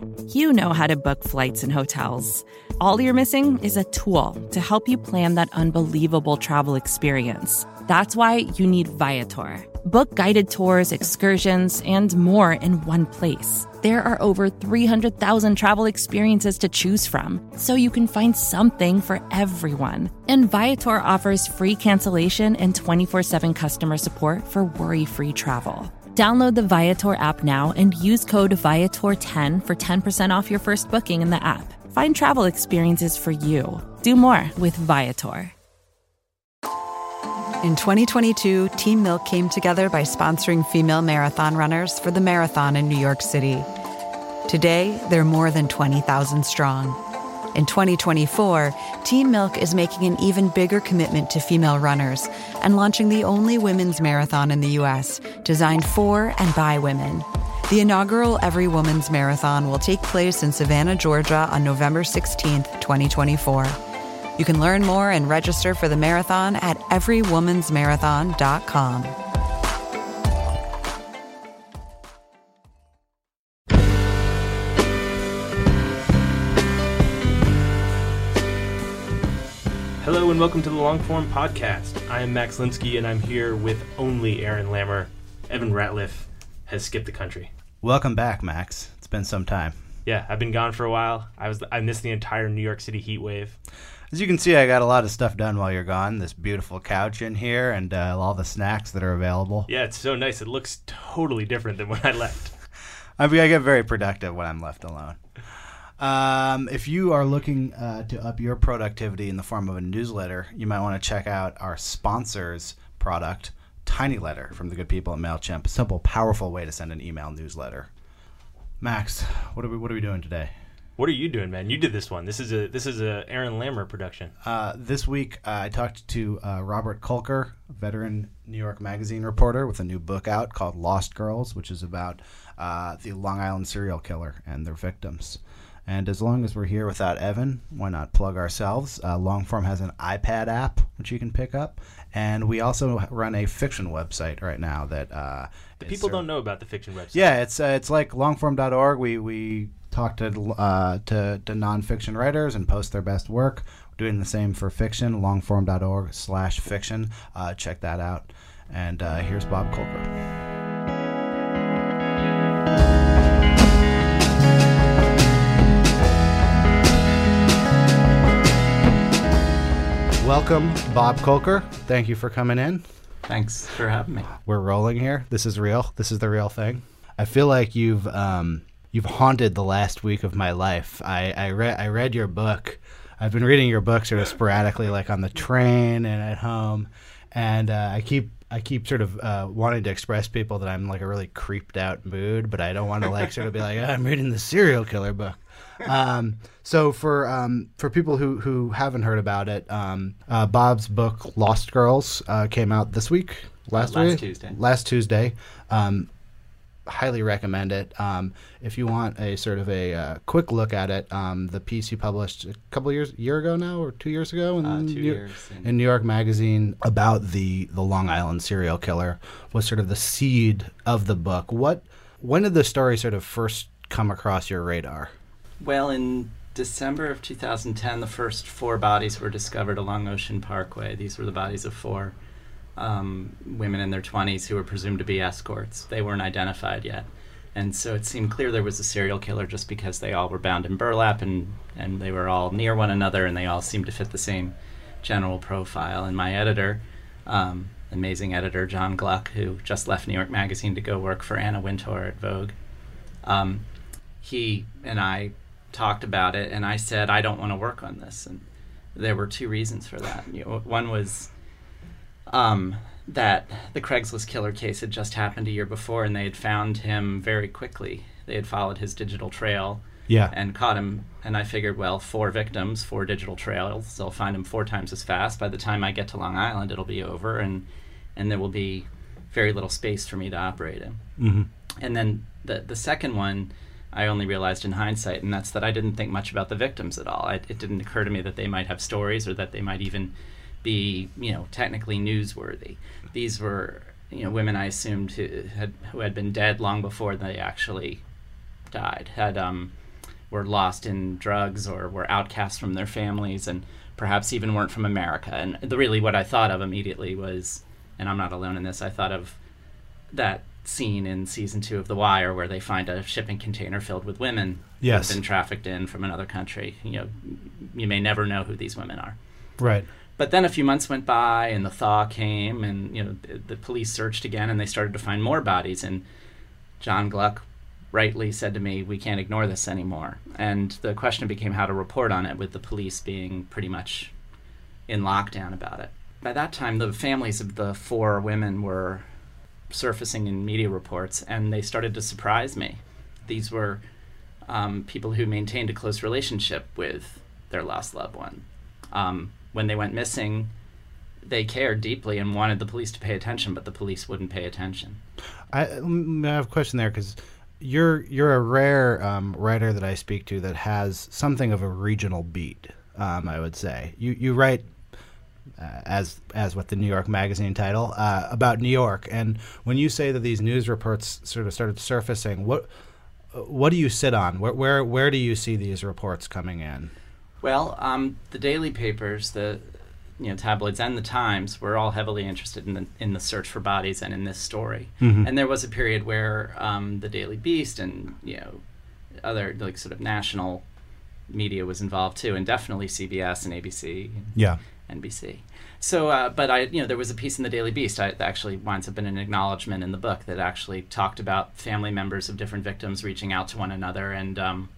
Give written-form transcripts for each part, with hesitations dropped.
You know how to book flights and hotels. All you're missing is a tool to help you plan that unbelievable travel experience. That's why you need Viator. Book guided tours, excursions, and more in one place. There are over 300,000 travel experiences to choose from, so you can find something for everyone. And Viator offers free cancellation and 24/7 customer support for worry-free travel. Download the Viator app now and use code Viator10 for 10% off your first booking in the app. Find travel experiences for you. Do more with Viator. In 2022, Team Milk came together by sponsoring female marathon runners for the marathon in New York City. Today, they're more than 20,000 strong. In 2024, Team Milk is making an even bigger commitment to female runners and launching the only women's marathon in the U.S. designed for and by women. The inaugural Every Woman's Marathon will take place in Savannah, Georgia on November 16th, 2024. You can learn more and register for the marathon at everywomansmarathon.com. Hello and welcome to the Longform Podcast. I am Max Linsky and I'm here with only Aaron Lammer. Evan Ratliff has skipped the country. Welcome back, Max. It's been some time. Yeah, I've been gone for a while. I missed the entire New York City heat wave. As you can see, I got a lot of stuff done while you're gone. This beautiful couch in here and all the snacks that are available. Yeah, it's so nice. It looks totally different than when I left. I get very productive when I'm left alone. If you are looking to up your productivity in the form of a newsletter, you might want to check out our sponsor's product, TinyLetter, from the good people at MailChimp. A simple, powerful way to send an email newsletter. Max, what are we doing today? What are you doing, man? You did this one. This is a Aaron Lammer production. This week, I talked to Robert Kolker, a veteran New York Magazine reporter with a new book out called Lost Girls, which is about the Long Island serial killer and their victims. And as long as we're here without Evan, why not plug ourselves? Longform has an iPad app, which you can pick up. And we also run a fiction website right now that... the people don't know about the fiction website. Yeah, it's like longform.org. We talk to nonfiction writers and post their best work. We're doing the same for fiction, longform.org/fiction. Check that out. And here's Bob Kolker. Welcome, Bob Kolker. Thank you for coming in. Thanks for having me. We're rolling here. This is real. This is the real thing. I feel like you've haunted the last week of my life. I read your book. I've been reading your book sort of sporadically, like on the train and at home, and I keep sort of wanting to express to people that I'm like a really creeped out mood, but I don't want to like sort of be like, I'm reading the serial killer book. So for people who haven't heard about it, Bob's book Lost Girls came out this week, last Tuesday. Highly recommend it. If you want a sort of a quick look at it, the piece you published a year ago now, or 2 years ago, in New York Magazine about the Long Island serial killer was sort of the seed of the book. When did the story sort of first come across your radar? Well, in December of 2010, the first 4 bodies were discovered along Ocean Parkway. These were the bodies of 4 women in their 20s who were presumed to be escorts. They weren't identified yet. And so it seemed clear there was a serial killer just because they all were bound in burlap and they were all near one another and they all seemed to fit the same general profile. And my editor, amazing editor John Gluck, who just left New York Magazine to go work for Anna Wintour at Vogue, he and I talked about it, and I said, I don't want to work on this. And there were 2 reasons for that. One was that the Craigslist killer case had just happened a year before, and they had found him very quickly. They had followed his digital trail and caught him. And I figured, well, 4 victims, 4 digital trails. They'll find him 4 times as fast. By the time I get to Long Island, it'll be over, and there will be very little space for me to operate in. Mm-hmm. And then the second one I only realized in hindsight, and that's that I didn't think much about the victims at all. It didn't occur to me that they might have stories or that they might even be, technically newsworthy. These were, women I assumed who had been dead long before they actually died, had were lost in drugs or were outcasts from their families and perhaps even weren't from America. And really what I thought of immediately was, and I'm not alone in this, I thought of that scene in season 2 of The Wire where they find a shipping container filled with women who have been trafficked in from another country. You may never know who these women are. Right. But then a few months went by and the thaw came and the police searched again and they started to find more bodies. And John Gluck rightly said to me, we can't ignore this anymore. And the question became how to report on it, with the police being pretty much in lockdown about it. By that time, the families of the 4 women were surfacing in media reports, and they started to surprise me. These were people who maintained a close relationship with their lost loved one. When they went missing, they cared deeply and wanted the police to pay attention, but the police wouldn't pay attention. I have a question there, because you're a rare writer that I speak to that has something of a regional beat. I would say you write as with the New York Magazine title about New York, and when you say that these news reports sort of started surfacing, what do you sit on? Where do you see these reports coming in? Well, the daily papers, the tabloids and the Times were all heavily interested in the search for bodies and in this story. Mm-hmm. And there was a period where the Daily Beast and other sort of national media was involved too, and definitely CBS and ABC and NBC. So, but there was a piece in the Daily Beast that actually winds up in an acknowledgement in the book that actually talked about family members of different victims reaching out to one another and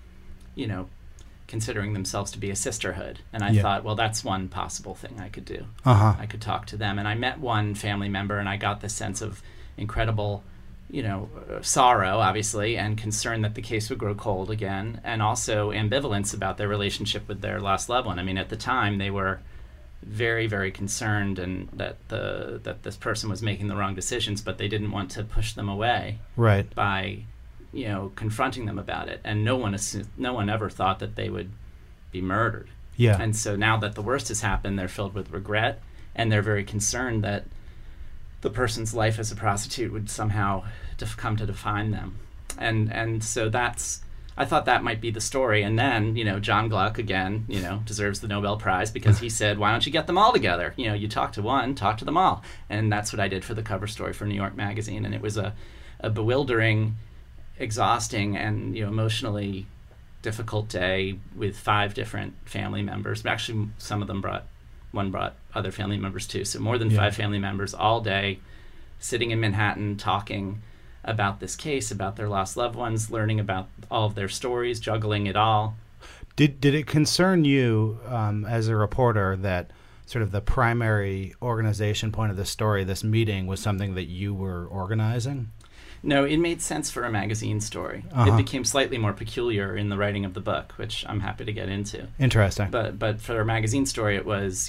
considering themselves to be a sisterhood. And I thought, well, that's one possible thing I could do. Uh-huh. I could talk to them. And I met one family member, and I got this sense of incredible, sorrow, obviously, and concern that the case would grow cold again, and also ambivalence about their relationship with their lost loved one. I mean, at the time, they were very, very concerned and that this person was making the wrong decisions, but they didn't want to push them away by confronting them about it. And no one ever thought that they would be murdered. Yeah. And so now that the worst has happened, they're filled with regret, and they're very concerned that the person's life as a prostitute would somehow come to define them. And so I thought that might be the story. And then, John Gluck, again, deserves the Nobel Prize because he said, why don't you get them all together? You talk to one, talk to them all. And that's what I did for the cover story for New York Magazine. And it was a bewildering, exhausting, and emotionally difficult day with 5 different family members. Actually, some of them brought other family members too. So more than 5 family members all day sitting in Manhattan talking about this case, about their lost loved ones, learning about all of their stories, juggling it all. Did it concern you as a reporter that sort of the primary organization point of the story, this meeting, was something that you were organizing? No, it made sense for a magazine story. Uh-huh. It became slightly more peculiar in the writing of the book, which I'm happy to get into. Interesting. But for a magazine story, it was,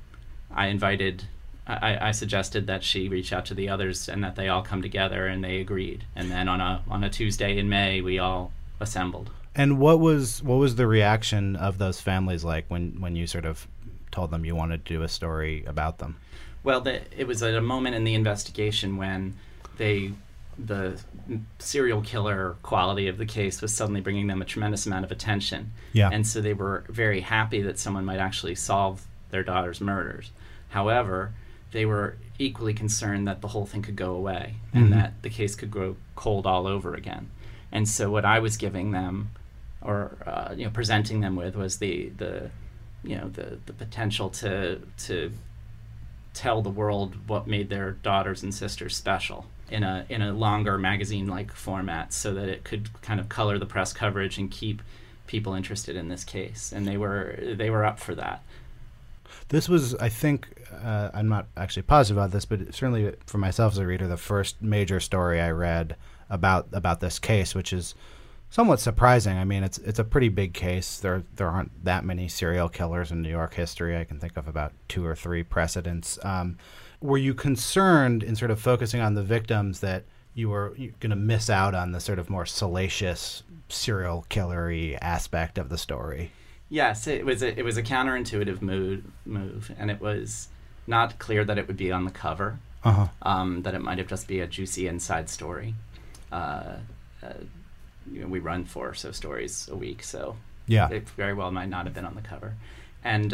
I suggested that she reach out to the others and that they all come together, and they agreed. And then on a Tuesday in May, we all assembled. And what was the reaction of those families like when you sort of told them you wanted to do a story about them? Well, it was at a moment in the investigation when the serial killer quality of the case was suddenly bringing them a tremendous amount of attention. Yeah. And so they were very happy that someone might actually solve their daughter's murders. However, they were equally concerned that the whole thing could go away and that the case could grow cold all over again. And so what I was giving them, or presenting them with, was the potential to tell the world what made their daughters and sisters special in a longer magazine-like format, so that it could kind of color the press coverage and keep people interested in this case. And they were up for that. This was, I think, I'm not actually positive about this, but certainly for myself as a reader, the first major story I read about this case, which is somewhat surprising. I mean, it's a pretty big case. There aren't that many serial killers in New York history. I can think of about 2 or 3 precedents. Were you concerned in sort of focusing on the victims that you're going to miss out on the sort of more salacious serial killer-y aspect of the story? Yes, it was a counterintuitive move, and it was not clear that it would be on the cover. Uh-huh. That it might have just be a juicy inside story. we run 4 or so stories a week, so yeah, it very well might not have been on the cover. And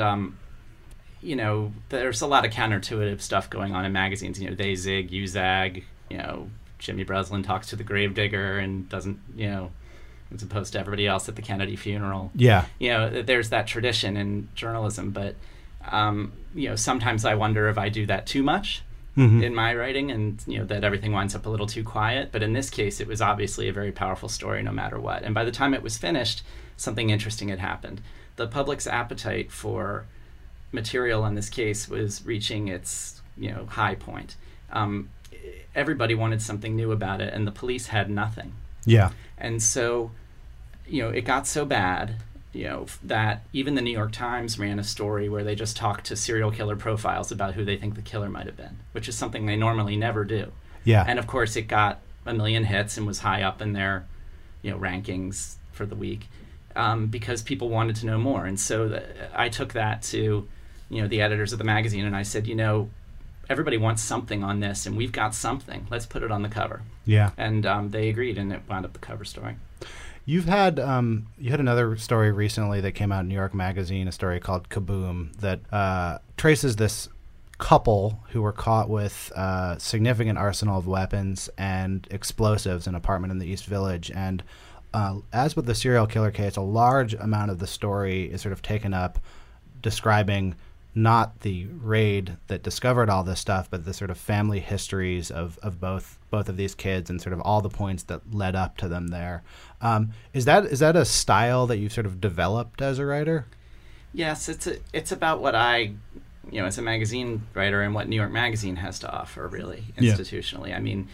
there's a lot of counterintuitive stuff going on in magazines. They zig, you zag. Jimmy Breslin talks to the gravedigger and doesn't, as opposed to everybody else at the Kennedy funeral. Yeah. There's that tradition in journalism, but sometimes I wonder if I do that too much in my writing, and that everything winds up a little too quiet. But in this case, it was obviously a very powerful story no matter what. And by the time it was finished, something interesting had happened. The public's appetite for material in this case was reaching its high point. Everybody wanted something new about it, and the police had nothing. Yeah. And so it got so bad that even the New York Times ran a story where they just talked to serial killer profiles about who they think the killer might have been, which is something they normally never do. Yeah. And of course it got 1 million hits and was high up in their rankings for the week, because people wanted to know more. And so I took that to the editors of the magazine, and I said, everybody wants something on this, and we've got something. Let's put it on the cover. Yeah. And they agreed, and it wound up the cover story. You had another story recently that came out in New York Magazine, a story called Kaboom, that traces this couple who were caught with a significant arsenal of weapons and explosives in an apartment in the East Village. And as with the serial killer case, a large amount of the story is sort of taken up describing not the raid that discovered all this stuff, but the sort of family histories of both of these kids and sort of all the points that led up to them there. Is that a style that you've sort of developed as a writer? Yes, it's about what I, as a magazine writer, and what New York Magazine has to offer, really, institutionally. Yeah. I mean,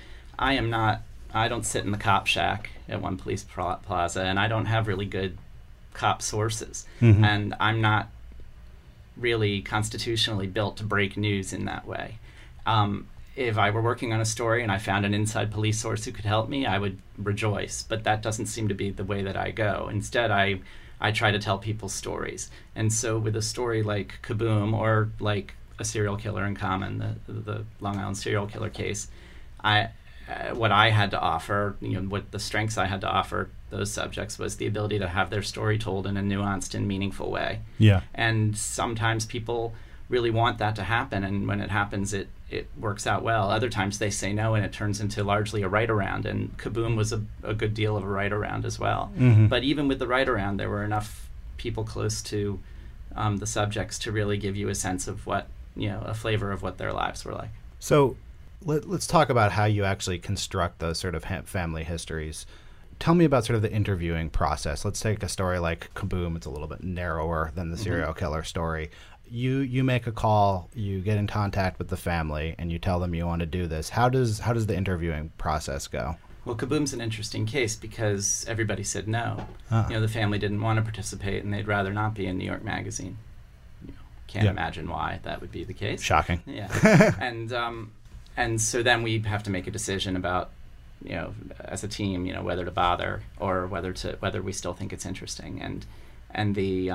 I don't sit in the cop shack at One Police Plaza, and I don't have really good cop sources, and I'm not really constitutionally built to break news in that way. If I were working on a story and I found an inside police source who could help me, I would rejoice, but that doesn't seem to be the way that I go. Instead, I try to tell people's stories. And so with a story like Kaboom, or like A Serial Killer in Common, the Long Island serial killer case, what I had to offer, what the strengths I had to offer those subjects, was the ability to have their story told in a nuanced and meaningful way. Yeah. And sometimes people really want that to happen, and when it happens, it works out well. Other times they say no, and it turns into largely a write-around, and Kaboom was a good deal of a write-around as well. But even with the write-around, there were enough people close to the subjects to really give you a sense of what, a flavor of what their lives were like. So let's talk about how you actually construct those sort of family histories. Tell me about sort of the interviewing process. Let's take a story like Kaboom. It's a little bit narrower than the serial killer story. You make a call, you get in contact with the family, and you tell them you want to do this. How does the interviewing process go? Well, Kaboom's an interesting case because everybody said no. The family didn't want to participate, and they'd rather not be in New York Magazine. Can't imagine why that would be the case. Shocking. Yeah. And so then we have to make a decision about, as a team, whether to bother or whether we still think it's interesting. And the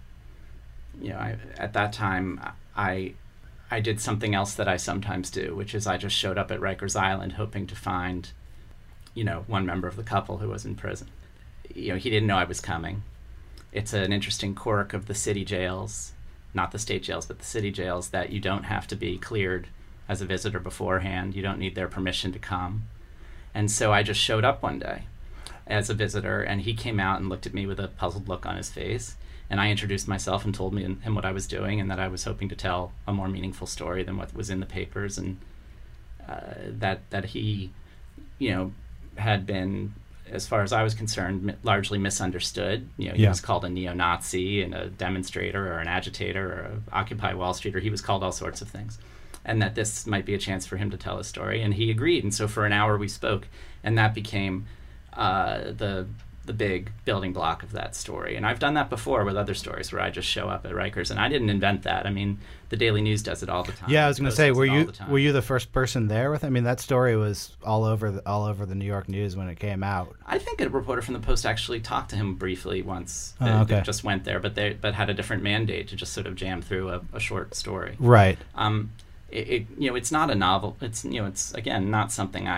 at that time I did something else that I sometimes do, which is I just showed up at Rikers Island hoping to find, one member of the couple who was in prison. He didn't know I was coming. It's an interesting quirk of the city jails, not the state jails, but the city jails, that you don't have to be cleared as a visitor beforehand. You don't need their permission to come. And so I just showed up one day as a visitor, and he came out and looked at me with a puzzled look on his face. And I introduced myself and told him what I was doing, and that I was hoping to tell a more meaningful story than what was in the papers, and that he, had been, as far as I was concerned, largely misunderstood. He was called a neo-Nazi and a demonstrator or an agitator or a Occupy Wall Street, or he was called all sorts of things. And that this might be a chance for him to tell his story. And he agreed. And so for an hour we spoke, and that became the big building block of that story. And I've done that before with other stories where I just show up at Rikers, and I didn't invent that. I mean, the Daily News does it all the time. Yeah, I was going to say, were you the first person there with? I mean, that story was all over the New York News when it came out. I think a reporter from the Post actually talked to him briefly once. They just went there, but had a different mandate to just sort of jam through a short story. Right. It's not a novel. It's again not something I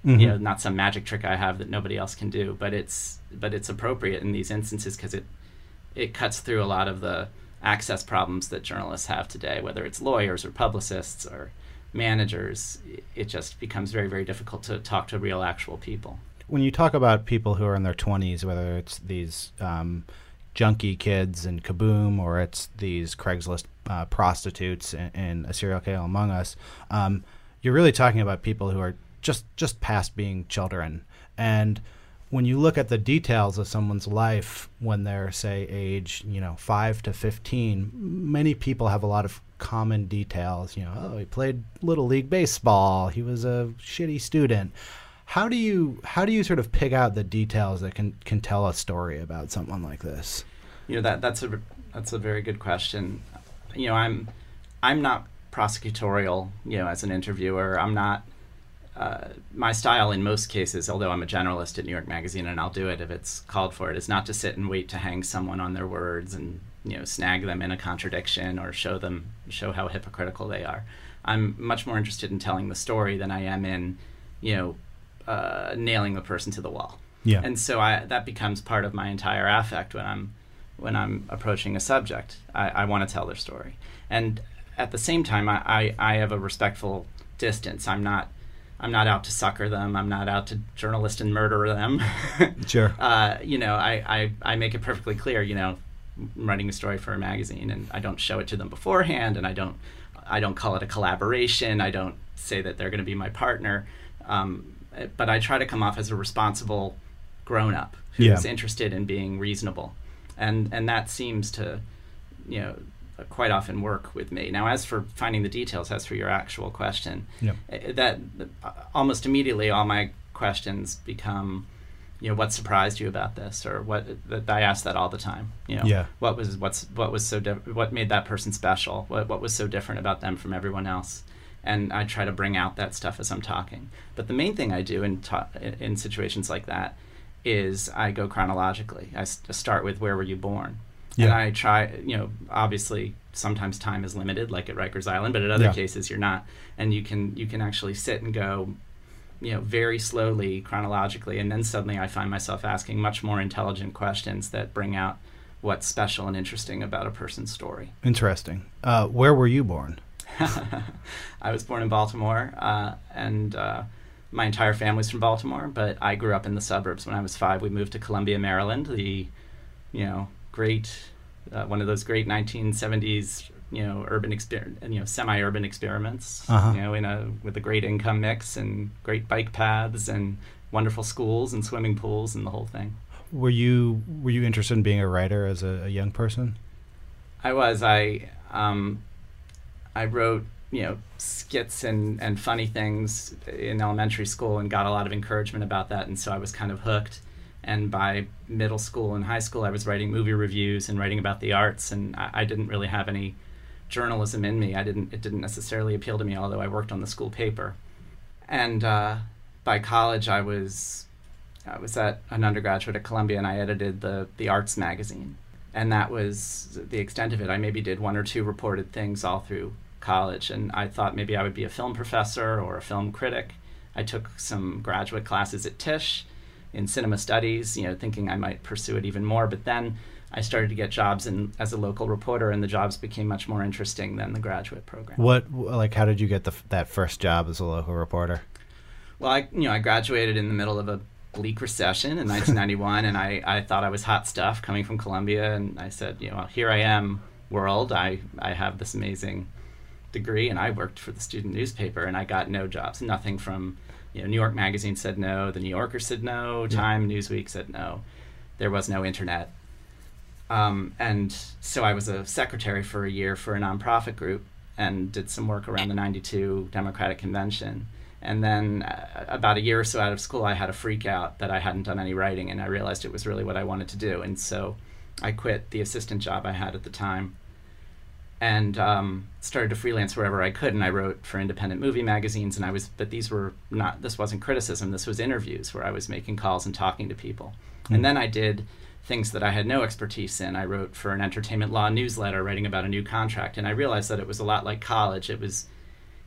Mm-hmm. Not some magic trick I have that nobody else can do, but it's appropriate in these instances because it cuts through a lot of the access problems that journalists have today, whether it's lawyers or publicists or managers. It just becomes very, very difficult to talk to real, actual people. When you talk about people who are in their 20s, whether it's these junkie kids in Kaboom or it's these Craigslist prostitutes in A Serial Tale Among Us, you're really talking about people who are just past being children. And when you look at the details of someone's life when they're, say, age 5 to 15, many people have a lot of common details. Oh, he played Little League Baseball. He was a shitty student. How do you sort of pick out the details that can tell a story about someone like this? That's a very good question. I'm not prosecutorial, as an interviewer. I'm not. My style in most cases, although I'm a generalist at New York Magazine and I'll do it if it's called for it, is not to sit and wait to hang someone on their words and snag them in a contradiction or show how hypocritical they are. I'm much more interested in telling the story than I am in nailing the person to the wall. Yeah. And so that becomes part of my entire affect when I'm approaching a subject. I want to tell their story, and at the same time I have a respectful distance. I'm not out to sucker them. I'm not out to journalist and murder them. Sure. I make it perfectly clear, I'm writing a story for a magazine, and I don't show it to them beforehand, and I don't call it a collaboration. I don't say that they're going to be my partner. But I try to come off as a responsible grown-up who's interested in being reasonable. And that seems to, quite often work with me. Now, as for finding the details, as for your actual question, that almost immediately all my questions become, what surprised you about this, or what I ask that all the time. What made that person special? What was so different about them from everyone else? And I try to bring out that stuff as I'm talking. But the main thing I do in situations like that is I go chronologically. I start with where were you born? Yeah. And I try, obviously sometimes time is limited, like at Rikers Island, but at other cases you're not. And you can actually sit and go, very slowly, chronologically, and then suddenly I find myself asking much more intelligent questions that bring out what's special and interesting about a person's story. Interesting. Where were you born? I was born in Baltimore, and my entire family's from Baltimore, but I grew up in the suburbs. When I was 5, we moved to Columbia, Maryland, the, great, one of those great 1970s, urban semi-urban experiments, with a great income mix and great bike paths and wonderful schools and swimming pools and the whole thing. Were you interested in being a writer as a young person? I was. I wrote, skits and funny things in elementary school and got a lot of encouragement about that, and so I was kind of hooked. And by middle school and high school, I was writing movie reviews and writing about the arts, and I didn't really have any journalism in me. It didn't necessarily appeal to me, although I worked on the school paper. And by college, I was an undergraduate at Columbia, and I edited the arts magazine. And that was the extent of it. I maybe did 1 or 2 reported things all through college, and I thought maybe I would be a film professor or a film critic. I took some graduate classes at Tisch in cinema studies, thinking I might pursue it even more. But then I started to get jobs as a local reporter, and the jobs became much more interesting than the graduate program. How did you get that first job as a local reporter? Well, I graduated in the middle of a bleak recession in 1991, and I thought I was hot stuff coming from Columbia, and I said, here I am, world. I have this amazing degree, and I worked for the student newspaper, and I got no jobs. Nothing from, New York Magazine said no, the New Yorker said no, Time, Newsweek said no. There was no internet. And so I was a secretary for a year for a nonprofit group and did some work around the 92 Democratic Convention. And then about a year or so out of school, I had a freak out that I hadn't done any writing, and I realized it was really what I wanted to do. And so I quit the assistant job I had at the time and started to freelance wherever I could. And I wrote for independent movie magazines, but this wasn't criticism, this was interviews where I was making calls and talking to people. Mm-hmm. And then I did things that I had no expertise in. I wrote for an entertainment law newsletter writing about a new contract, and I realized that it was a lot like college. It was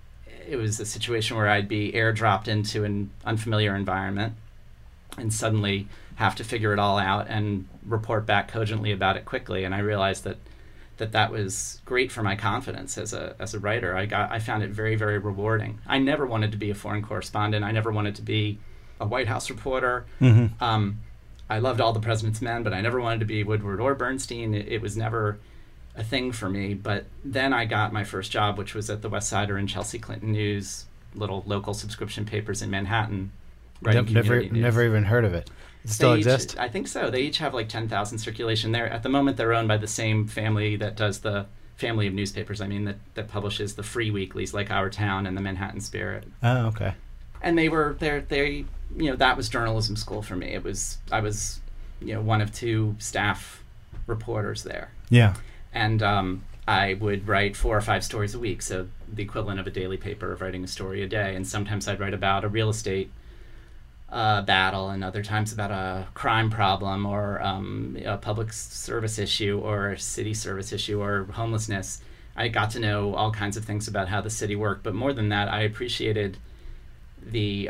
it was a situation where I'd be airdropped into an unfamiliar environment and suddenly have to figure it all out and report back cogently about it quickly. And I realized that was great for my confidence as a writer. I found it very, very rewarding. I never wanted to be a foreign correspondent. I never wanted to be a White House reporter. Mm-hmm. I loved All the President's Men, but I never wanted to be Woodward or Bernstein. It was never a thing for me. But then I got my first job, which was at the West Sider and Chelsea Clinton News, little local subscription papers in Manhattan. Never even heard of it. It still exists? I think so. They each have like 10,000 circulation. At the moment, they're owned by the same family that does the family of newspapers. I mean, that publishes the free weeklies like Our Town and the Manhattan Spirit. Oh, okay. And they that was journalism school for me. I was one of two staff reporters there. Yeah. And I would write 4 or 5 stories a week, so the equivalent of a daily paper of writing a story a day. And sometimes I'd write about a real estate battle, and other times about a crime problem or a public service issue or a city service issue or homelessness. I got to know all kinds of things about how the city worked, but more than that, I appreciated the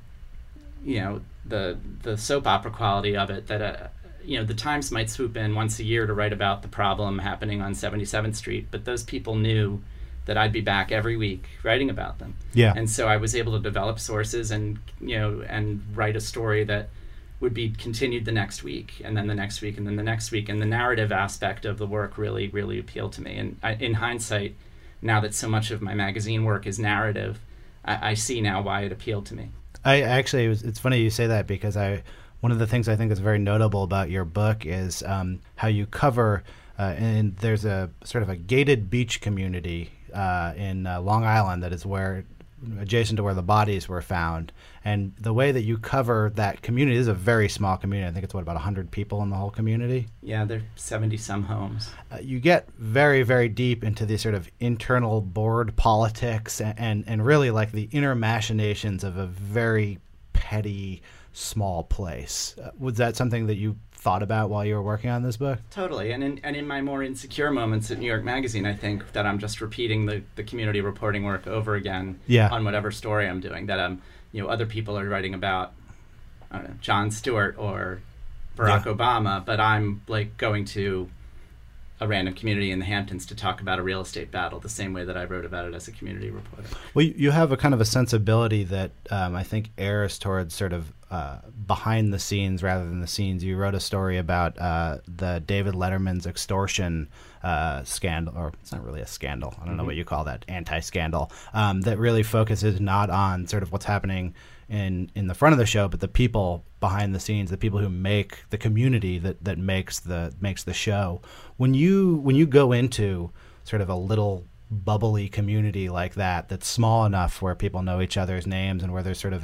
the soap opera quality of it, that the Times might swoop in once a year to write about the problem happening on 77th Street, but those people knew that I'd be back every week writing about them. Yeah. And so I was able to develop sources and write a story that would be continued the next week, and then the next week, and then the next week. And the narrative aspect of the work really, really appealed to me. And in hindsight, now that so much of my magazine work is narrative, I see now why it appealed to me. It's funny you say that, because one of the things I think is very notable about your book is how you cover, and there's a sort of a gated beach community in Long Island that is adjacent to where the bodies were found. And the way that you cover that community is a very small community. I think it's about 100 people in the whole community. Yeah, there are 70-some homes. You get very, very deep into the sort of internal board politics and really like the inner machinations of a very petty, small place. Was that something that you thought about while you were working on this book? Totally. And in my more insecure moments at New York Magazine, I think that I'm just repeating the community reporting work over again on whatever story I'm doing, that other people are writing about, I don't know, Jon Stewart or Barack Obama, but I'm like going to a random community in the Hamptons to talk about a real estate battle the same way that I wrote about it as a community reporter. Well, you have a kind of a sensibility that I think errs towards sort of behind the scenes rather than the scenes. You wrote a story about the David Letterman's extortion scandal, or it's not really a scandal. I don't know what you call that, anti-scandal, that really focuses not on sort of what's happening in the front of the show, but the people behind the scenes, the people who make the community that makes the show. When you go into sort of a little bubbly community like that, that's small enough where people know each other's names and where there's sort of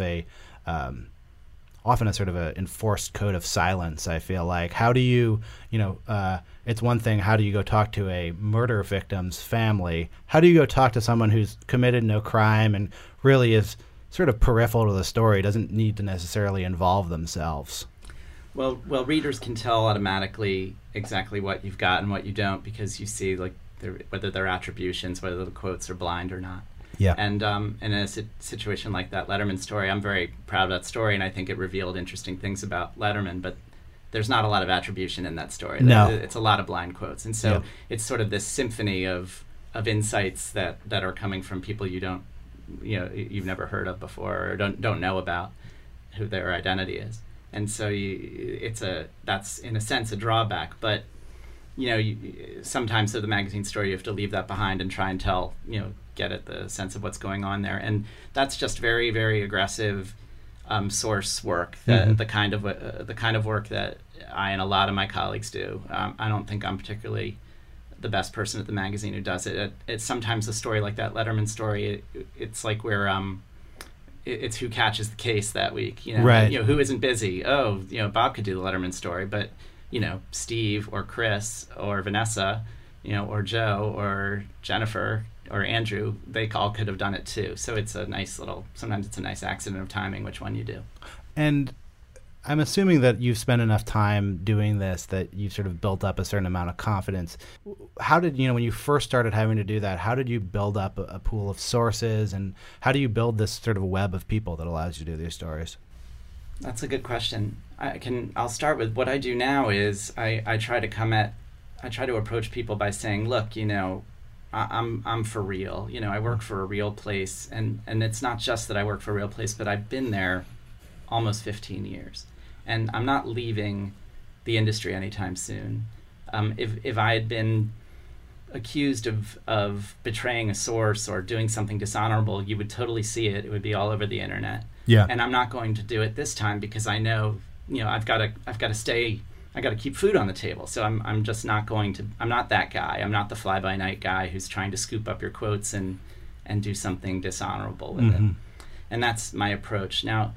often a sort of a enforced code of silence, I feel like. How do you, it's one thing, how do you go talk to a murder victim's family? How do you go talk to someone who's committed no crime and really is sort of peripheral to the story, doesn't need to necessarily involve themselves? Well, readers can tell automatically exactly what you've got and what you don't, because you see whether they're attributions, whether the quotes are blind or not. Yeah. And in a situation like that Letterman story, I'm very proud of that story, and I think it revealed interesting things about Letterman, but there's not a lot of attribution in that story. No. It's a lot of blind quotes. And so it's sort of this symphony of insights that are coming from people you've never heard of before, or don't know about who their identity is. And so that's in a sense a drawback, but sometimes with the magazine story you have to leave that behind and try and tell, get at the sense of what's going on there. And that's just very, very aggressive source work, the kind of work that I and a lot of my colleagues do. I don't think I'm particularly the best person at the magazine who does it. It's sometimes a story like that Letterman story. It's like we're it's who catches the case that week. Right. Who isn't busy? Oh, Bob could do the Letterman story, but Steve or Chris or Vanessa, or Joe or Jennifer or Andrew, they all could have done it too. So it's sometimes it's a nice accident of timing which one you do. And I'm assuming that you've spent enough time doing this that you've sort of built up a certain amount of confidence. How did, when you first started having to do that, how did you build up a pool of sources, and how do you build this sort of web of people that allows you to do these stories? That's a good question. I'll start with what I do now is I try to approach people by saying, look, I'm for real. I work for a real place, and it's not just that I work for a real place, but I've been there almost 15 years. And I'm not leaving the industry anytime soon. If I had been accused of betraying a source or doing something dishonorable, you would totally see it. It would be all over the internet. Yeah. And I'm not going to do it this time because I know, I've got to stay. I got to keep food on the table. So I'm just not going to. I'm not that guy. I'm not the fly-by-night guy who's trying to scoop up your quotes and do something dishonorable with it. And that's my approach now.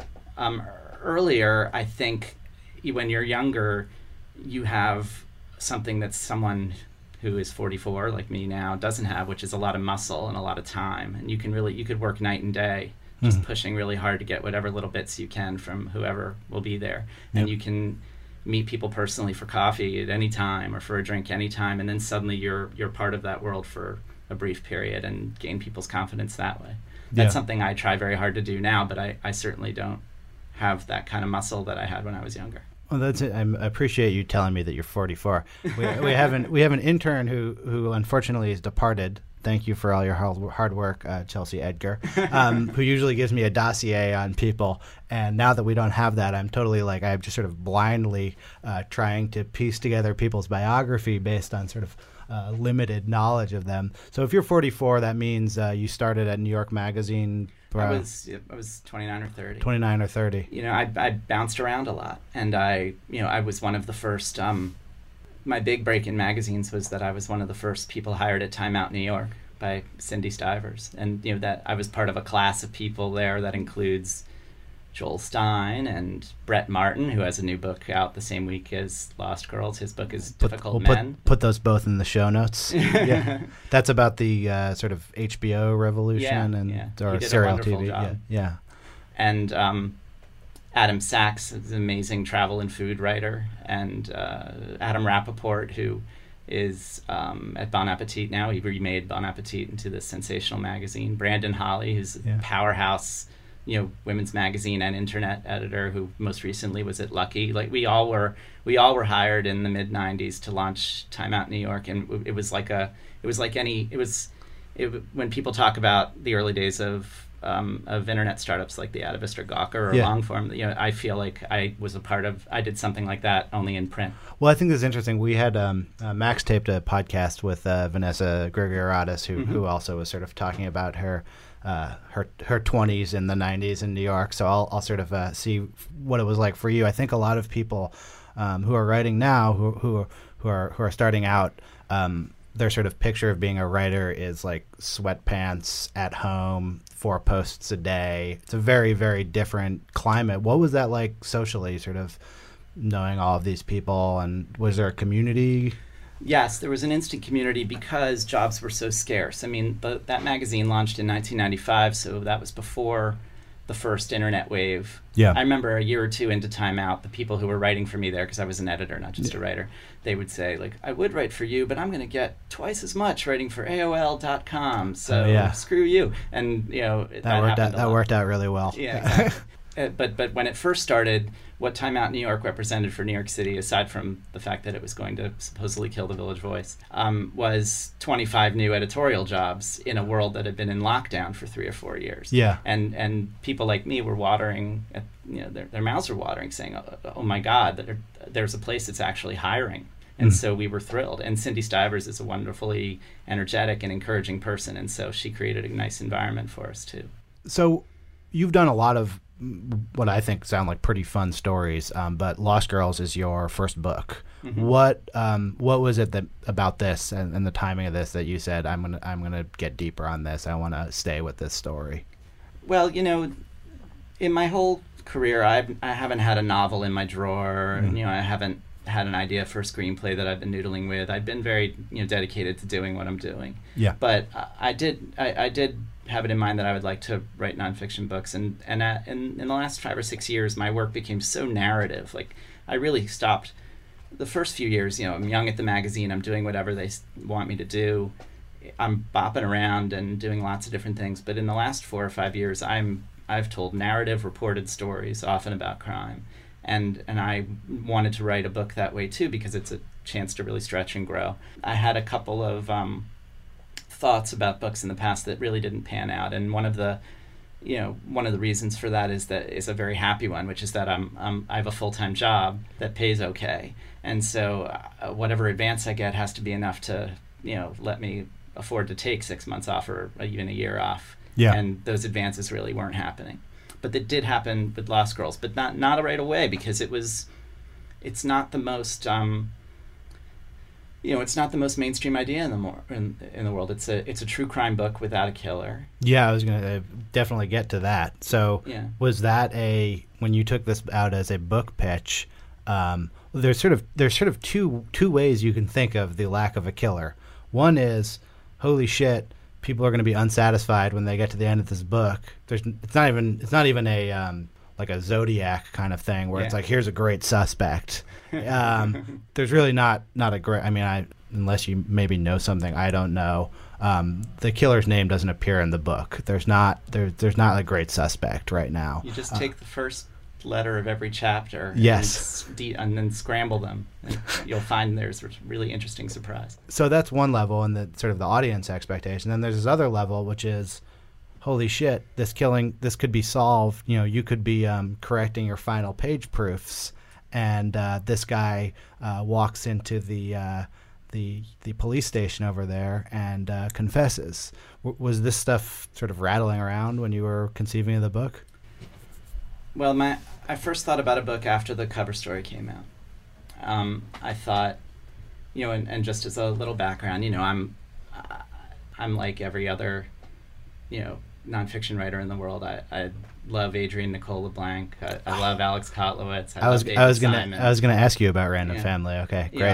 Earlier, I think when you're younger, you have something that someone who is 44, like me now, doesn't have, which is a lot of muscle and a lot of time. And you could work night and day, just pushing really hard to get whatever little bits you can from whoever will be there. Yep. And you can meet people personally for coffee at any time or for a drink any time, and then suddenly you're part of that world for a brief period and gain people's confidence that way. That's something I try very hard to do now, but I certainly don't have that kind of muscle that I had when I was younger. Well, that's it. I appreciate you telling me that you're 44. We have an intern who unfortunately is departed. Thank you for all your hard work, Chelsea Edgar, who usually gives me a dossier on people. And now that we don't have that, I'm totally I'm just sort of blindly trying to piece together people's biography based on sort of limited knowledge of them. So if you're 44, that means you started at New York Magazine. I was 29 or 30. 29 or 30. I bounced around a lot, and I was one of the first. My big break in magazines was that I was one of the first people hired at Time Out New York by Cindy Stivers, and that I was part of a class of people there that includes Joel Stein and Brett Martin, who has a new book out the same week as Lost Girls. His book is Difficult Men. Put those both in the show notes. Yeah, that's about the sort of HBO revolution or serial TV. Job. Yeah. And Adam Sachs is an amazing travel and food writer, and Adam Rappaport, who is at Bon Appetit now. He remade Bon Appetit into this sensational magazine. Brandon Holly, who's a powerhouse women's magazine and internet editor, who most recently was at Lucky. We all were hired in the mid '90s to launch Time Out New York, and when people talk about the early days of internet startups like the Atavist or Gawker or Longform, I feel like I did something like that, only in print. Well, I think this is interesting. We had Max taped a podcast with Vanessa Grigoriadis, who also was sort of talking about her 20s in the 90s in New York. So I'll sort of see what it was like for you. I think a lot of people who are writing now, who are starting out, their sort of picture of being a writer is like sweatpants at home, 4 posts a day. It's a very, very different climate. What was that like socially, sort of knowing all of these people, and was there a community? Yes, there was an instant community because jobs were so scarce. I mean, that magazine launched in 1995, so that was before the first internet wave. Yeah. I remember a year or two into Time Out, the people who were writing for me there, because I was an editor, not just a writer, they would say, I would write for you, but I'm going to get twice as much writing for AOL.com, so screw you. And, that worked out really well. Yeah, exactly. But when it first started, what Time Out New York represented for New York City, aside from the fact that it was going to supposedly kill the Village Voice, was 25 new editorial jobs in a world that had been in lockdown for 3 or 4 years. Yeah. And people like me were watering, their mouths were watering, saying, oh my God, there's a place that's actually hiring. And so we were thrilled. And Cindy Stivers is a wonderfully energetic and encouraging person, and so she created a nice environment for us too. So you've done a lot of what I think sound like pretty fun stories, but Lost Girls is your first book. Mm-hmm. What was it about this and the timing of this that you said, I'm gonna get deeper on this, I want to stay with this story? Well, in my whole career, I haven't had a novel in my drawer. Mm-hmm. I haven't had an idea for a screenplay that I've been noodling with. I've been very dedicated to doing what I'm doing. Yeah. But I did have it in mind that I would like to write nonfiction books. And in the last 5 or 6 years, my work became so narrative. Like, I really stopped. The first few years, I'm young at the magazine. I'm doing whatever they want me to do. I'm bopping around and doing lots of different things. But in the last 4 or 5 years, I've told narrative, reported stories, often about crime. And I wanted to write a book that way too, because it's a chance to really stretch and grow. I had a couple of thoughts about books in the past that really didn't pan out, and one of the reasons for that is a very happy one, which is that I have a full-time job that pays okay, and so whatever advance I get has to be enough to let me afford to take 6 months off or even a year off. Yeah. And those advances really weren't happening. But that did happen with Lost Girls, but not right away, because it's not the most it's not the most mainstream idea in the world. It's a true crime book without a killer. Yeah, I was going to definitely get to that. So was that when you took this out as a book pitch, there's sort of two ways you can think of the lack of a killer. One is, holy shit, people are going to be unsatisfied when they get to the end of this book. It's not even a like a Zodiac kind of thing where it's like, here's a great suspect. There's really not a great. I mean, unless you maybe know something I don't know. The killer's name doesn't appear in the book. There's not a great suspect right now. You just take the first letter of every chapter, yes, and then scramble them, and you'll find there's a really interesting surprise. So that's one level, and the sort of the audience expectation. Then there's this other level, which is, holy shit, this could be solved. You could be correcting your final page proofs, and this guy walks into the police station over there and confesses. Was this stuff sort of rattling around when you were conceiving of the book? Well, I first thought about a book after the cover story came out. I thought, and just as a little background, I'm like every other, nonfiction writer in the world. I love Adrienne Nicole LeBlanc. I love Alex Kotlowitz. I was gonna ask you about Random Family. Okay, great.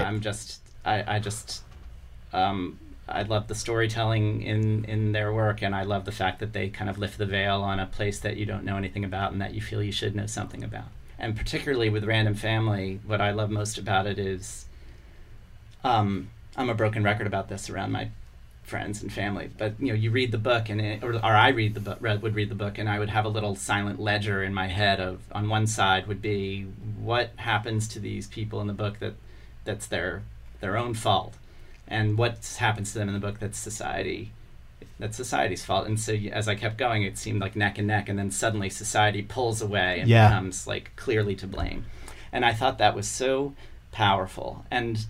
Yeah, I love the storytelling in their work, and I love the fact that they kind of lift the veil on a place that you don't know anything about and that you feel you should know something about. And particularly with Random Family, what I love most about it is, I'm a broken record about this around my friends and family, but you read the book, and I would read the book, and I would have a little silent ledger in my head of, on one side would be what happens to these people in the book that's their own fault, and what happens to them in the book that's society's fault. And so as I kept going, it seemed like neck and neck, and then suddenly society pulls away and becomes like clearly to blame. And I thought that was so powerful. And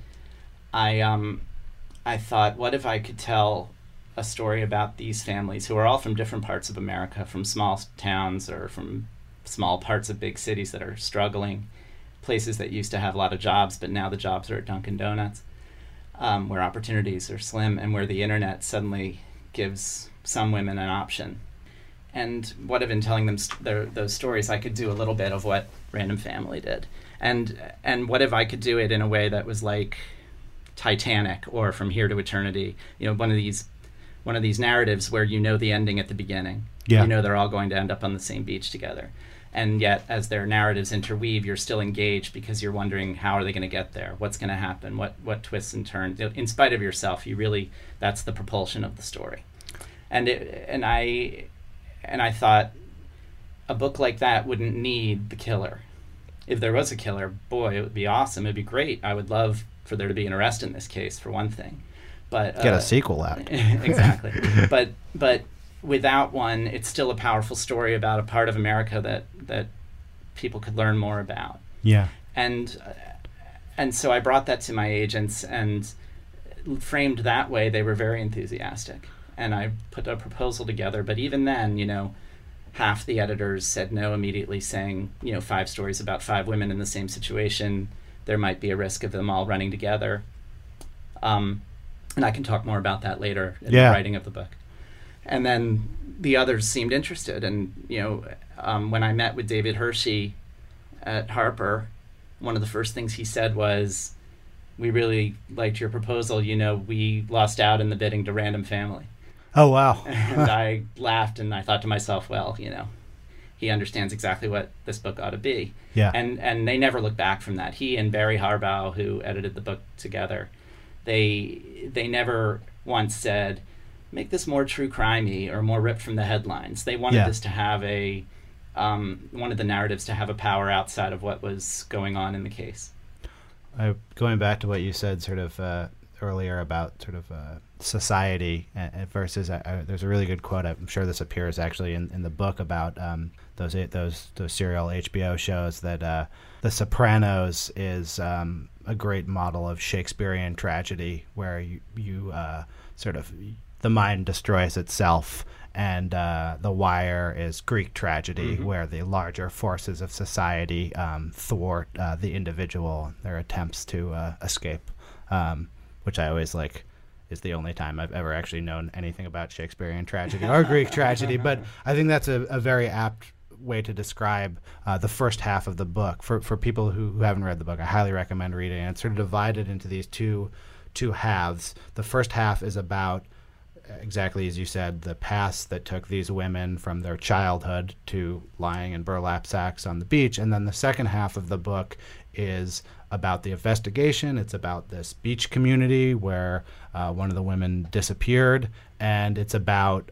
I thought, what if I could tell a story about these families who are all from different parts of America, from small towns or from small parts of big cities that are struggling, places that used to have a lot of jobs, but now the jobs are at Dunkin' Donuts, where opportunities are slim, and where the internet suddenly gives some women an option. And what if in telling them those stories, I could do a little bit of what Random Family did. And what if I could do it in a way that was like Titanic or From Here to Eternity, one of these narratives where the ending at the beginning. Yeah. They're all going to end up on the same beach together. And yet, as their narratives interweave, you're still engaged because you're wondering, how are they going to get there? What's going to happen? What twists and turns? In spite of yourself, that's the propulsion of the story. And I thought a book like that wouldn't need the killer. If there was a killer, boy, it would be awesome. It'd be great. I would love for there to be an arrest in this case, for one thing. But get a sequel out. Exactly. But without one, it's still a powerful story about a part of America that people could learn more about. Yeah. And so I brought that to my agents, and framed that way, they were very enthusiastic. And I put a proposal together, but even then, half the editors said no immediately, saying, 5 stories about 5 women in the same situation, there might be a risk of them all running together. And I can talk more about that later in the writing of the book. And then the others seemed interested. And, when I met with David Hershey at Harper, one of the first things he said was, we really liked your proposal. We lost out in the bidding to Random Family. Oh, wow. And I laughed, and I thought to myself, well, he understands exactly what this book ought to be. Yeah. And they never looked back from that. He and Barry Harbaugh, who edited the book together, they never once said, make this more true crimey or more ripped from the headlines. They wanted this to have wanted the narratives to have a power outside of what was going on in the case. Going back to what you said sort of earlier about sort of society versus there's a really good quote, I'm sure this appears actually in the book, about those serial HBO shows, that The Sopranos is a great model of Shakespearean tragedy, where you sort of the mind destroys itself, and The Wire is Greek tragedy, where the larger forces of society thwart the individual, their attempts to escape, which I always like is the only time I've ever actually known anything about Shakespearean tragedy or Greek tragedy. But I think that's a very apt way to describe the first half of the book. For people who haven't read the book, I highly recommend reading it. It's sort of divided into these two halves. The first half is about, exactly as you said, the past that took these women from their childhood to lying in burlap sacks on the beach. And then the second half of the book is about the investigation. It's about this beach community where one of the women disappeared, and it's about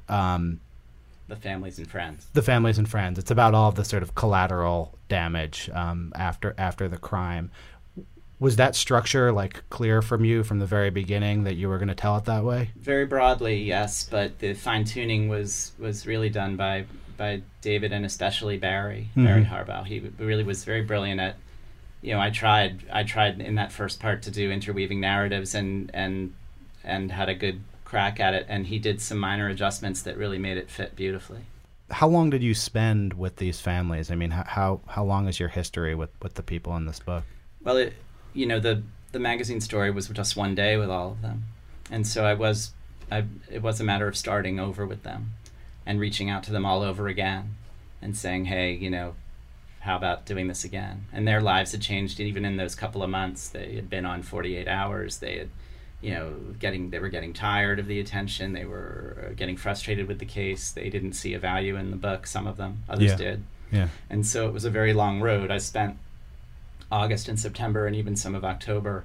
the families and friends. The families and friends. It's about all the sort of collateral damage after the crime. Was that structure clear from you from the very beginning that you were going to tell it that way? Very broadly, yes, but the fine tuning was really done by David, and especially Barry Harbaugh. He really was very brilliant at. I tried in that first part to do interweaving narratives and had a good crack at it, and he did some minor adjustments that really made it fit beautifully. How long did you spend with these families? I mean, how long is your history with the people in this book? Well, the magazine story was just one day with all of them, and so it was a matter of starting over with them and reaching out to them all over again and saying, hey, how about doing this again? And their lives had changed even in those couple of months. They had been on 48 hours. They had, they were getting tired of the attention. They were getting frustrated with the case. They didn't see a value in the book. Some of them, others did. Yeah. And so it was a very long road. I spent August and September and even some of October,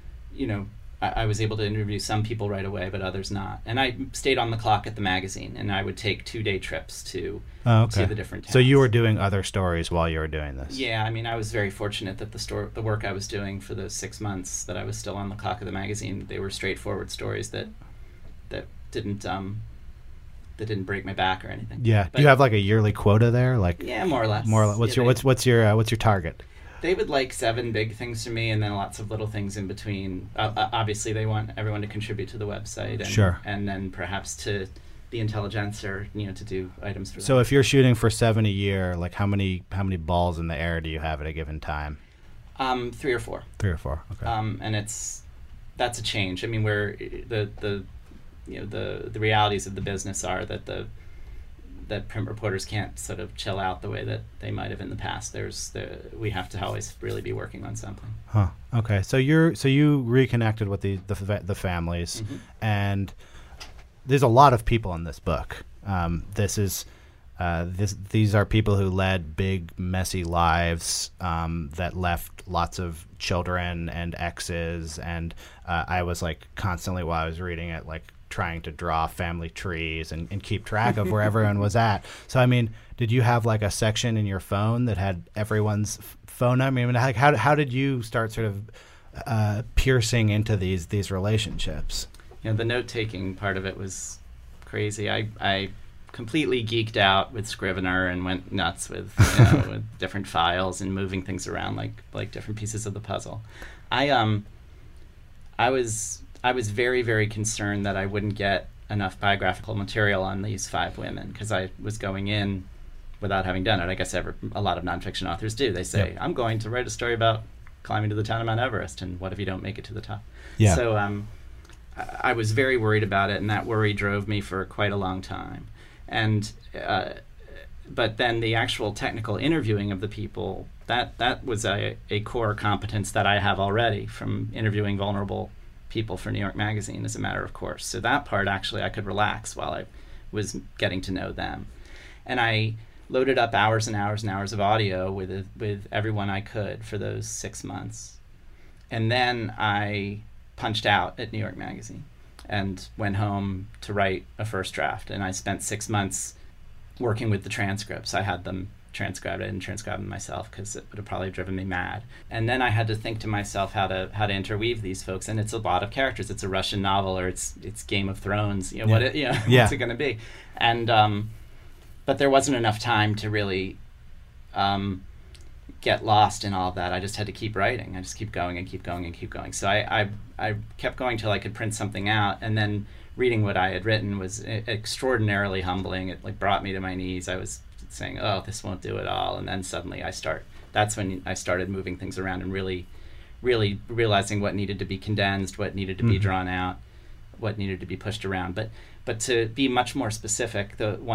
I was able to interview some people right away, but others not. And I stayed on the clock at the magazine, and I would take 2-day trips to see the different towns. So you were doing other stories while you were doing this? Yeah, I mean, I was very fortunate that the work I was doing for those 6 months that I was still on the clock of the magazine, they were straightforward stories that didn't break my back or anything. Yeah. Do you have a yearly quota there? Yeah, more or less. What's your target? They would like 7 big things from me, and then lots of little things in between. Obviously, they want everyone to contribute to the website, and then perhaps to the Intelligencer, to do items for them. So, if you're shooting for 7 a year, how many balls in the air do you have at a given time? 3 or 4. 3 or 4. Okay. And that's a change. I mean, where the realities of the business are that print reporters can't sort of chill out the way that they might have in the past. We have to always really be working on something. Huh. Okay. So you reconnected with the families, and there's a lot of people in this book. These are people who led big, messy lives that left lots of children and exes, and I was constantly while I was reading it trying to draw family trees and keep track of where everyone was at. So, I mean, did you have a section in your phone that had everyone's phone number? I mean, how did you start sort of piercing into these relationships? The note-taking part of it was crazy. I completely geeked out with Scrivener and went nuts with with different files and moving things around like different pieces of the puzzle. I was very, very concerned that I wouldn't get enough biographical material on these 5 women, because I was going in without having done it. I guess a lot of nonfiction authors do. They say, I'm going to write a story about climbing to the town of Mount Everest, and what if you don't make it to the top? Yeah. So I was very worried about it, and that worry drove me for quite a long time. And but then the actual technical interviewing of the people, that was a core competence that I have already from interviewing vulnerable people for New York Magazine as a matter of course. So that part, actually, I could relax while I was getting to know them. And I loaded up hours and hours and hours of audio with everyone I could for those 6 months. And then I punched out at New York Magazine and went home to write a first draft. And I spent 6 months working with the transcripts. I had them transcribed. I didn't transcribe them myself because it would have probably driven me mad. And then I had to think to myself how to interweave these folks. And it's a lot of characters. It's a Russian novel, or it's Game of Thrones. What's it going to be? And but there wasn't enough time to really get lost in all of that. I just had to keep writing. I just keep going and keep going and keep going. So I kept going till I could print something out, and then reading what I had written was extraordinarily humbling. It brought me to my knees. I was saying, oh, this won't do it all. And then suddenly that's when I started moving things around and really, really realizing what needed to be condensed, what needed to be drawn out, what needed to be pushed around. But to be much more specific,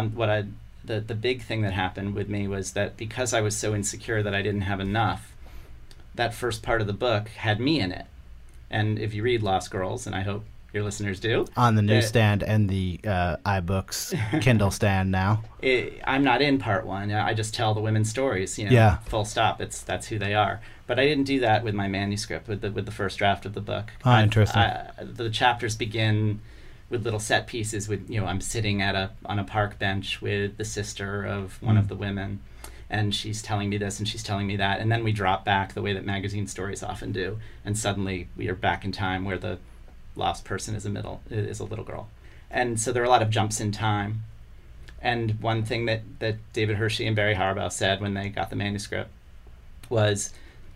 the big thing that happened with me was that because I was so insecure that I didn't have enough, that first part of the book had me in it. And if you read Lost Girls, and I hope your listeners do. On the newsstand and the iBooks Kindle stand now. I'm not in part one. I just tell the women's stories, full stop. That's who they are. But I didn't do that with my manuscript, with the first draft of the book. Oh, interesting. The chapters begin with little set pieces with, I'm sitting on a park bench with the sister of one of the women, and she's telling me this and she's telling me that. And then we drop back the way that magazine stories often do. And suddenly we are back in time where the lost person is a little girl. And so there are a lot of jumps in time. And one thing that David Hershey and Barry Harbaugh said when they got the manuscript was,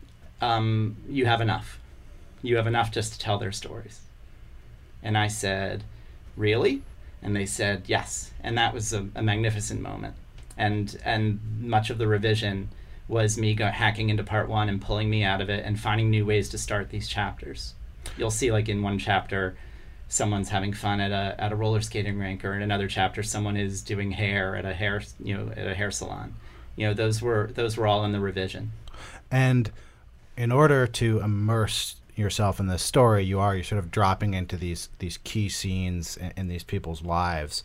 you have enough. You have enough just to tell their stories. And I said, really? And they said, yes. And that was a magnificent moment. And much of the revision was me hacking into part one and pulling me out of it and finding new ways to start these chapters. You'll see, like in one chapter, someone's having fun at a roller skating rink, or in another chapter, someone is doing hair at a hair salon. Those were all in the revision. And in order to immerse yourself in this story, you're sort of dropping into these key scenes in these people's lives.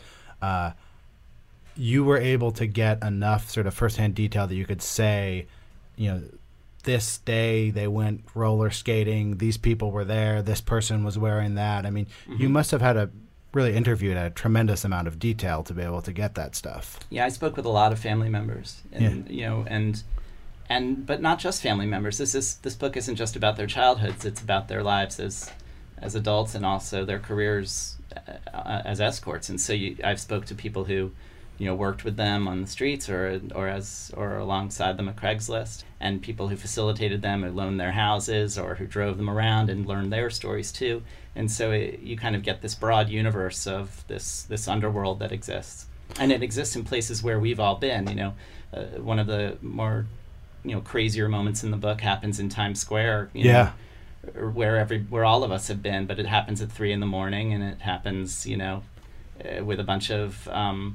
You were able to get enough sort of firsthand detail that you could say, this day they went roller skating, these people were there, this person was wearing that. I mean, you must have had to really interview at a tremendous amount of detail to be able to get that stuff. Yeah, I spoke with a lot of family members, but not just family members. This book isn't just about their childhoods; it's about their lives as adults and also their careers as escorts. And so I've spoke to people who worked with them on the streets or alongside them at Craigslist, and people who facilitated them, who loaned their houses, or who drove them around and learned their stories too. And so you kind of get this broad universe of this underworld that exists, and it exists in places where we've all been. One of the more crazier moments in the book happens in Times Square. Where all of us have been, but it happens at 3 a.m, and it happens with a bunch of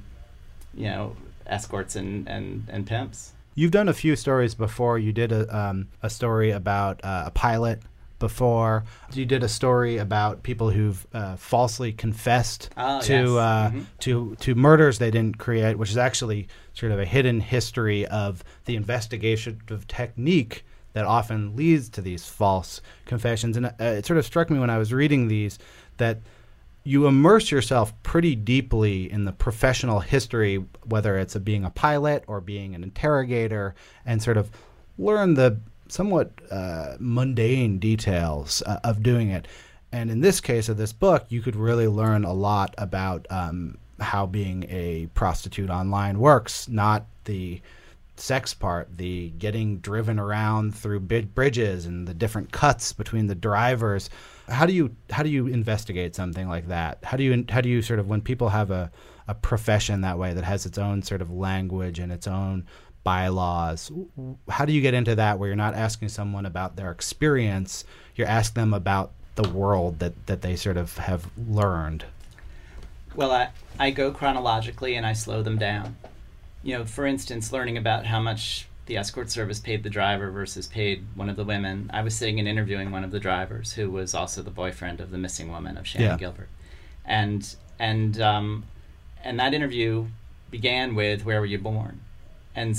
escorts and pimps. You've done a few stories before. You did a story about a pilot before. You did a story about people who've falsely confessed to murders they didn't create, which is actually sort of a hidden history of the investigative technique that often leads to these false confessions. And it sort of struck me when I was reading these that you immerse yourself pretty deeply in the professional history, whether it's being a pilot or being an interrogator, and sort of learn the somewhat mundane details of doing it. And in this case of this book, you could really learn a lot about how being a prostitute online works, not the sex part, the getting driven around through big bridges and the different cuts between the drivers. How do you investigate something like that? How do you sort of, when people have a profession that way that has its own sort of language and its own bylaws, how do you get into that where you're not asking someone about their experience, you're asking them about the world that they sort of have learned? Well, I go chronologically and I slow them down. For instance, learning about how much the escort service paid the driver versus paid one of the women, I was sitting and interviewing one of the drivers who was also the boyfriend of the missing woman, of Shannon Gilbert. And that interview began with, "Where were you born?" And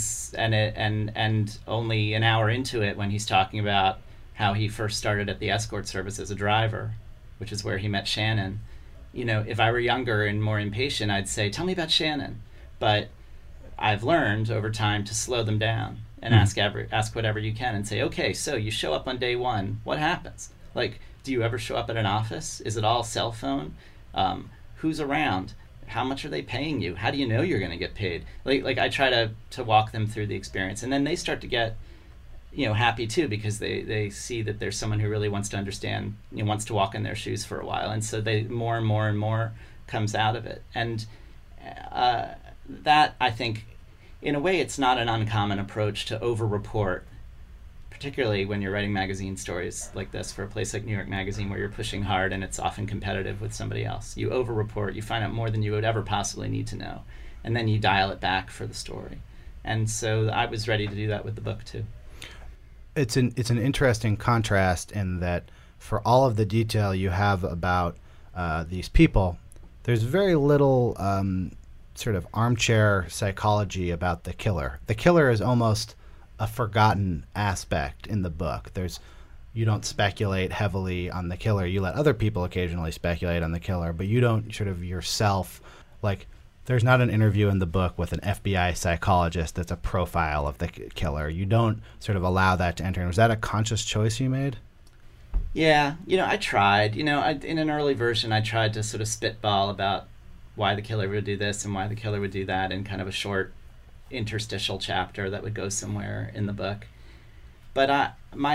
only an hour into it, when he's talking about how he first started at the escort service as a driver, which is where he met Shannon. If I were younger and more impatient, I'd say, "Tell me about Shannon." But I've learned over time to slow them down and ask whatever you can and say, "Okay, so you show up on day one. What happens? Like, do you ever show up at an office? Is it all cell phone? Who's around? How much are they paying you? How do you know you're going to get paid?" Like I try to walk them through the experience, and then they start to get happy too, because they see that there's someone who really wants to understand, wants to walk in their shoes for a while, and so they more and more and more comes out of it. And that, I think, in a way, it's not an uncommon approach to over-report, particularly when you're writing magazine stories like this for a place like New York Magazine, where you're pushing hard and it's often competitive with somebody else. You over-report, you find out more than you would ever possibly need to know, and then you dial it back for the story. And so I was ready to do that with the book too. It's an interesting contrast in that for all of the detail you have about these people, there's very little sort of armchair psychology about the killer. The killer is almost a forgotten aspect in the book. You don't speculate heavily on the killer. You let other people occasionally speculate on the killer, but you don't sort of yourself, like, there's not an interview in the book with an FBI psychologist that's a profile of the killer. You don't sort of allow that to enter. Was that a conscious choice you made? Yeah, I tried. In an early version, I tried to sort of spitball about why the killer would do this and why the killer would do that in kind of a short interstitial chapter that would go somewhere in the book. But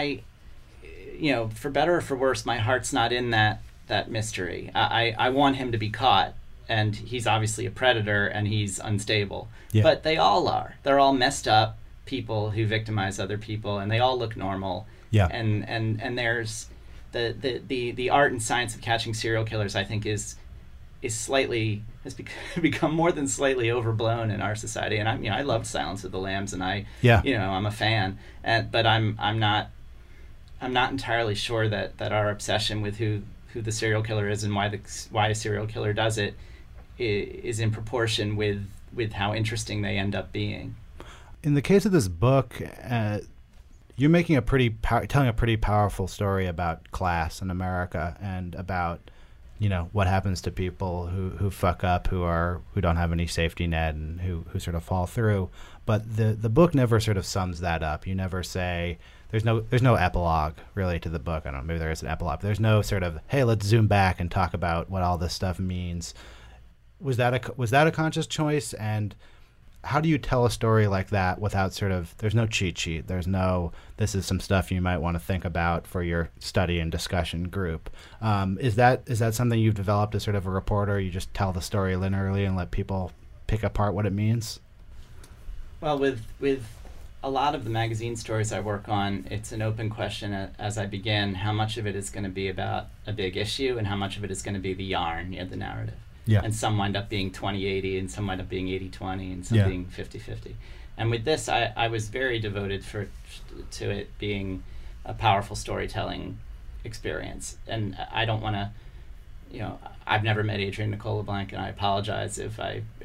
for better or for worse, my heart's not in that mystery. I want him to be caught, and he's obviously a predator and he's unstable. Yeah. But they all are. They're all messed up people who victimize other people, and they all look normal. Yeah. And there's the art and science of catching serial killers, I think, has become more than slightly overblown in our society. And I loved Silence of the Lambs, and I'm a fan. But I'm not entirely sure that our obsession with who the serial killer is and why a serial killer does it is in proportion with how interesting they end up being. In the case of this book, you're making telling a pretty powerful story about class in America and about what happens to people who fuck up, who don't have any safety net, and who sort of fall through. But the book never sort of sums that up. You never say there's no epilogue really to the book. I don't know, maybe there is an epilogue. But there's no sort of, hey, let's zoom back and talk about what all this stuff means. Was that a conscious choice? And how do you tell a story like that without sort of, there's no cheat sheet, there's no, this is some stuff you might want to think about for your study and discussion group. Is that something you've developed as sort of a reporter? You just tell the story linearly and let people pick apart what it means? Well, with a lot of the magazine stories I work on, it's an open question as I begin, how much of it is going to be about a big issue and how much of it is going to be the yarn, the narrative. Yeah. And some wind up being 20-80, and some wind up being 80-20, and some being 50-50. And with this, I was very devoted to it being a powerful storytelling experience. And I don't want to, I've never met Adrienne Nicole LeBlanc, and I apologize if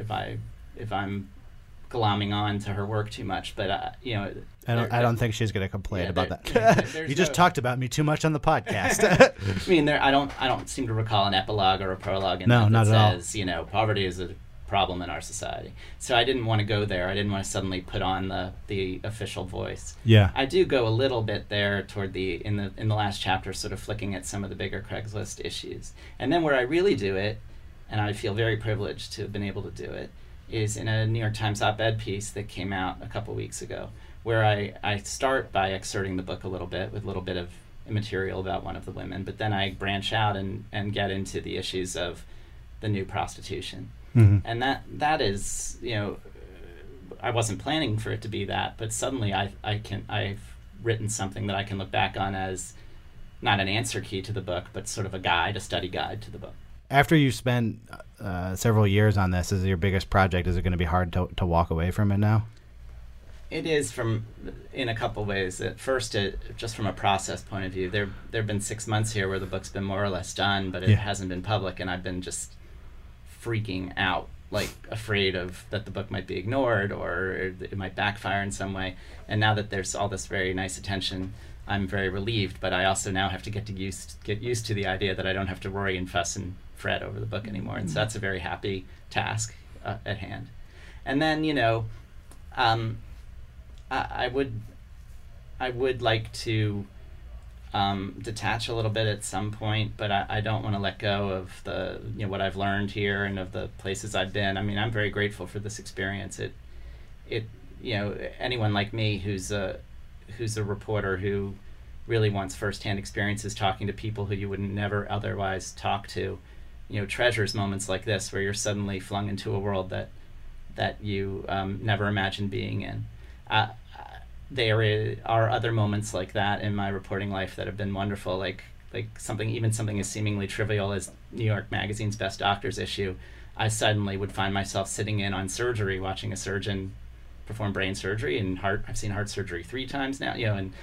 I'm glomming on to her work too much, but I don't think she's going to complain about that. You just talked about me too much on the podcast. I mean, I don't seem to recall an epilogue or a prologue that says, poverty is a problem in our society. So I didn't want to go there. I didn't want to suddenly put on the official voice. Yeah. I do go a little bit there toward in the last chapter, sort of flicking at some of the bigger Craigslist issues. And then where I really do it, and I feel very privileged to have been able to do it, is in a New York Times op-ed piece that came out a couple weeks ago, where I start by excerpting the book a little bit with a little bit of material about one of the women, but then I branch out and get into the issues of the new prostitution. Mm-hmm. And that is, I wasn't planning for it to be that, but suddenly I've written something that I can look back on as not an answer key to the book, but sort of a study guide to the book. After you spent several years on this, is it your biggest project? Is it going to be hard to walk away from it now? It is in a couple ways. At first, just from a process point of view, there have been 6 months here where the book's been more or less done, but it hasn't been public, and I've been just freaking out, like afraid that the book might be ignored or it might backfire in some way. And now that there's all this very nice attention, I'm very relieved, but I also now have to get used to the idea that I don't have to worry and fuss and fret over the book anymore. And so that's a very happy task at hand. And then, I would like to detach a little bit at some point, but I don't want to let go of the what I've learned here and of the places I've been. I mean, I'm very grateful for this experience. It anyone like me who's a reporter who really wants firsthand experiences talking to people who you would never otherwise talk to, treasures moments like this where you're suddenly flung into a world that you never imagined being in. There are other moments like that in my reporting life that have been wonderful, like something as seemingly trivial as New York Magazine's Best Doctors issue. I suddenly would find myself sitting in on surgery, watching a surgeon perform brain surgery and I've seen heart surgery 3 times now,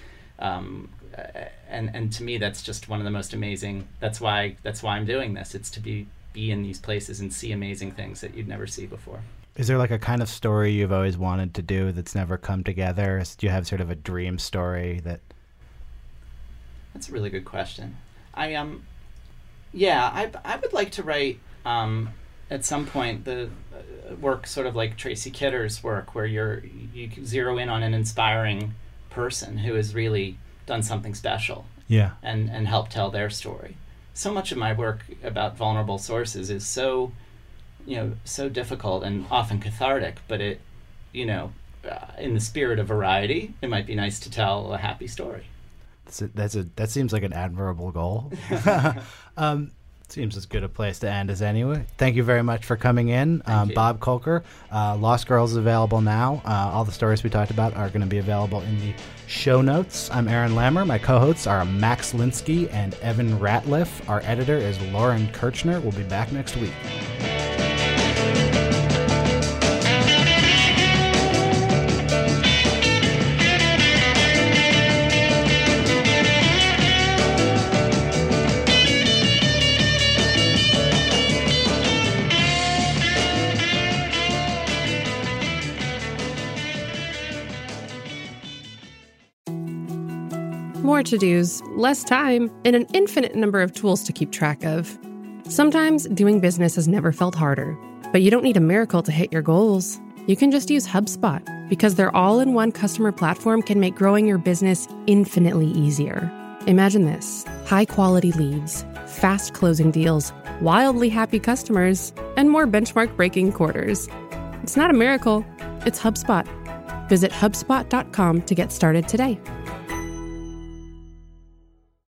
and to me that's just one of the most amazing. That's why I'm doing this. It's to be in these places and see amazing things that you'd never see before. Is there like a kind of story you've always wanted to do that's never come together? Do you have sort of a dream story that? That's a really good question. I would like to write at some point the work sort of like Tracy Kidder's work, where you zero in on an inspiring person who has really done something special. Yeah. And help tell their story. So much of my work about vulnerable sources is so difficult and often cathartic, but it, in the spirit of variety, it might be nice to tell a happy story. That seems like an admirable goal. Seems as good a place to end as anyway. Thank you very much for coming in. Bob Kolker. Lost Girls is available now. All the stories we talked about are going to be available in the show notes. I'm Aaron Lammer. My co-hosts are Max Linsky and Evan Ratliff. Our editor is Lauren Kirchner. We'll be back next week. More to-dos, less time, and an infinite number of tools to keep track of. Sometimes doing business has never felt harder, but you don't need a miracle to hit your goals. You can just use HubSpot, because their all-in-one customer platform can make growing your business infinitely easier. Imagine this: high-quality leads, fast closing deals, wildly happy customers, and more benchmark-breaking quarters. It's not a miracle, it's HubSpot. Visit HubSpot.com to get started today.